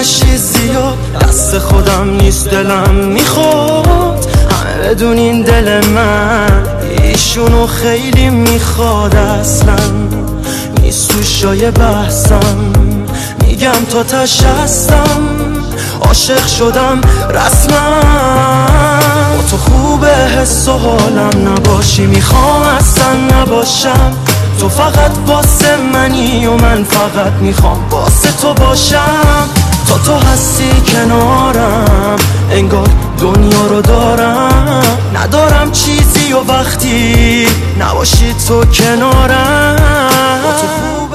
نشی زیاد، دست خودم نیست دلم میخواد همه بدونین دل من ایشونو خیلی میخواد. اصلا نیست تو شای بحثم، میگم تا تش هستم، عاشق شدم رسما. با تو خوبه حس و حالم نباشی، میخوام اصلا نباشم. تو فقط واسه منی و من فقط میخوام واسه تو باشم. تا تو هستی کنارم انگار دنیا رو دارم، ندارم چیزی و وقتی نباشی تو کنارم. با تو خوبه